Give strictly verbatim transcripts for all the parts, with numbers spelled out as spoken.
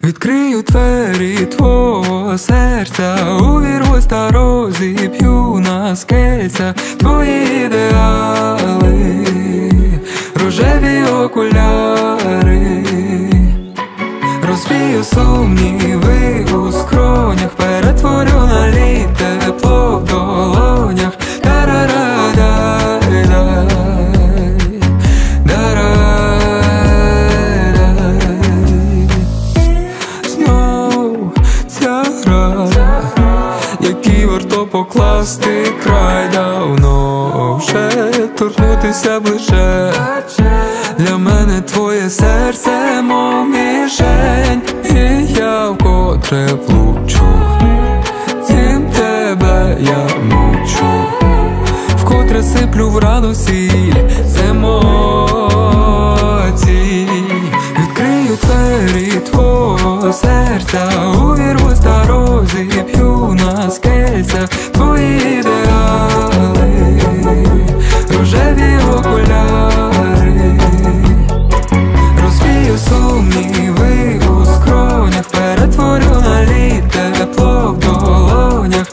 Відкрию двері твого серця, увірвусь та розіп'ю на скельця твої ідеали, рожеві окуляри, розвію сумніви у скронях, перетворю на лід тепло в долонях. Який варто покласти край, давно вже торкнутися ближе. Для мене твоє серце мов мішень, і я вкотре влучу, тим тебе я мучу, вкотре сиплю в рану сіль з емоцій. Відкрию двері твого серця, увірвусь та розіп'ю на скельцях твої ідеали, рожеві окуляри, розвію сумніви у скронях, перетворю на лід тепло в долонях.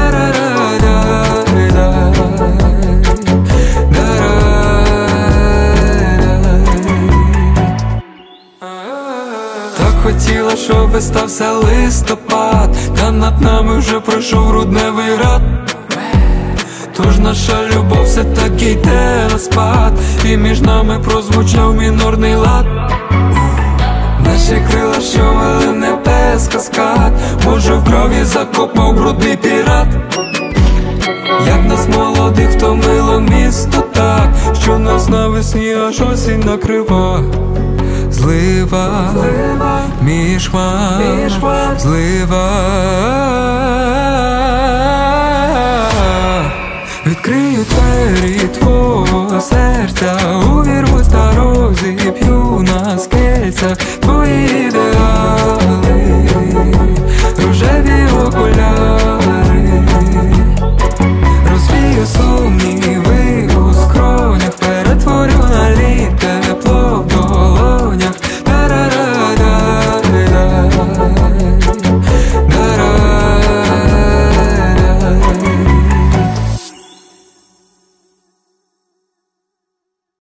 Хотіла, щоб стався листопад, та над нами вже пройшов грудневий град. Тож наша любов все таки йде на спад, і між нами прозвучав мінорний лад. Наші крила, що вели небес каскад, може в крові закопав брудний пірат. Як нас молодих втомило місто так, що нас навесні аж осінь накрива. Злива, злива, між хмар, між хмар, злива. Відкрию двері твого серця, увірвусь та розі